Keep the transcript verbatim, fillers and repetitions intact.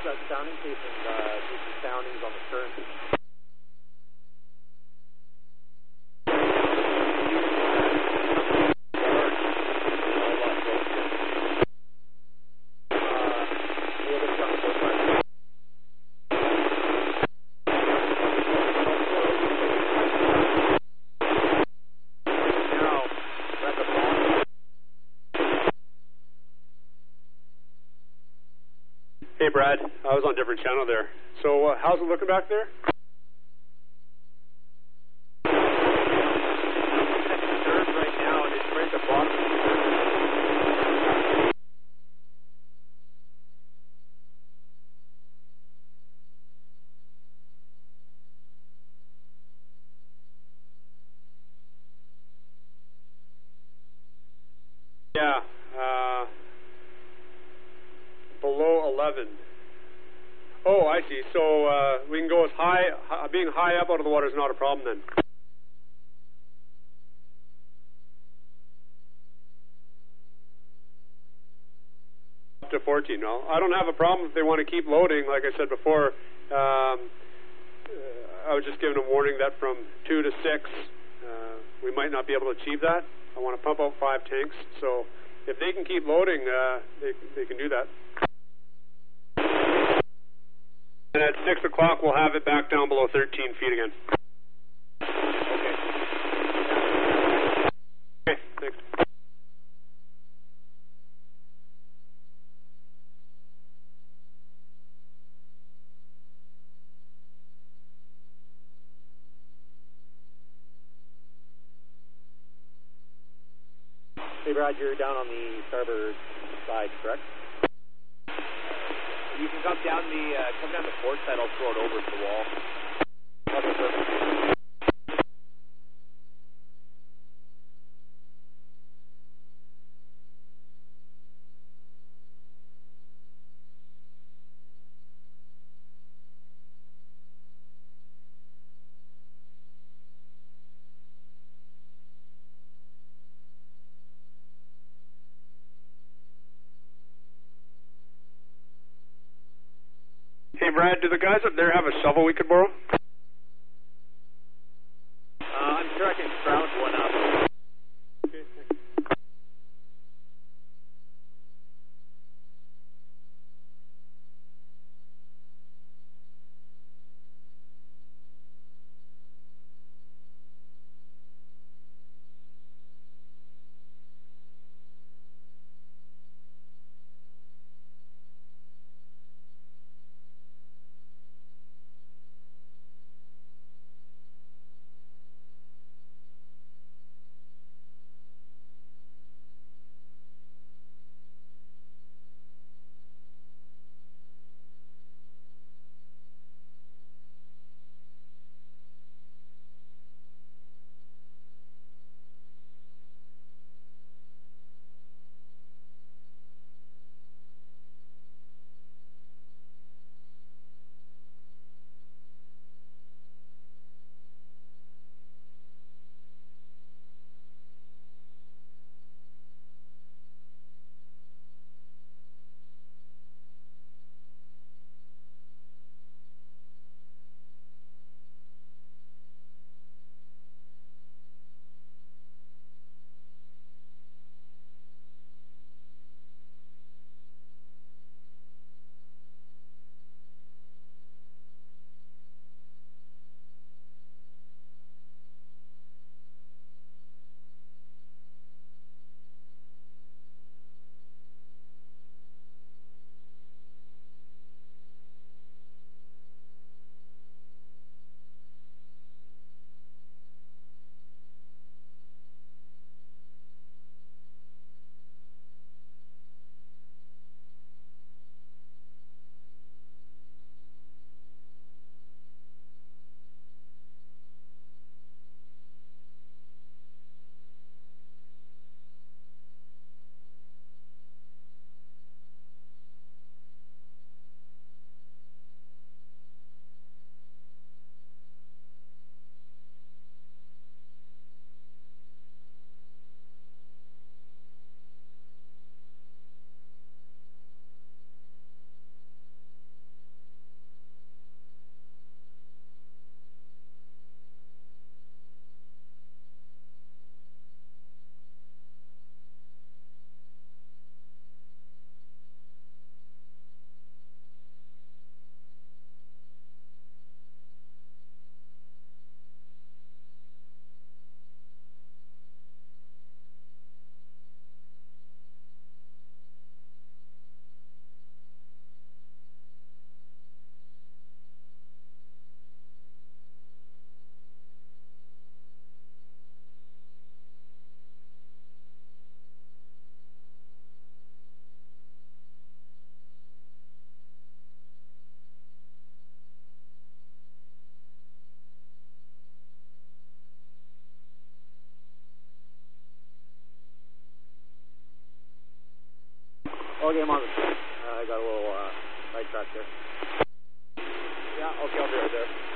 that sounding tape and uh, do some soundings on the current. Hey Brad, I was on a different channel there. So uh, how's it looking back there? Third right now, and it's right at the bottom. Yeah, uh, below eleven. Oh, I see. So uh, we can go as high, uh, being high up out of the water is not a problem then. Up to fourteen. Well, I don't have a problem if they want to keep loading. Like I said before, um, uh, I was just giving a warning that from two to six, uh, we might not be able to achieve that. I want to pump out five tanks. So if they can keep loading, uh, they, they can do that. And at six o'clock, we'll have it back down below thirteen feet again. Okay. Okay, thanks. Hey Brad, you're down on the starboard side, correct? You can come down the uh, come down the port side. I'll throw it over to the wall. Okay, perfect. Hey Brad, do the guys up there have a shovel we could borrow? Uh, I'm sure I can scrounge one up. Okay, thanks. Okay, I'm on the street. Uh, I got a little uh, sidetrack there. Yeah, okay, I'll be right there.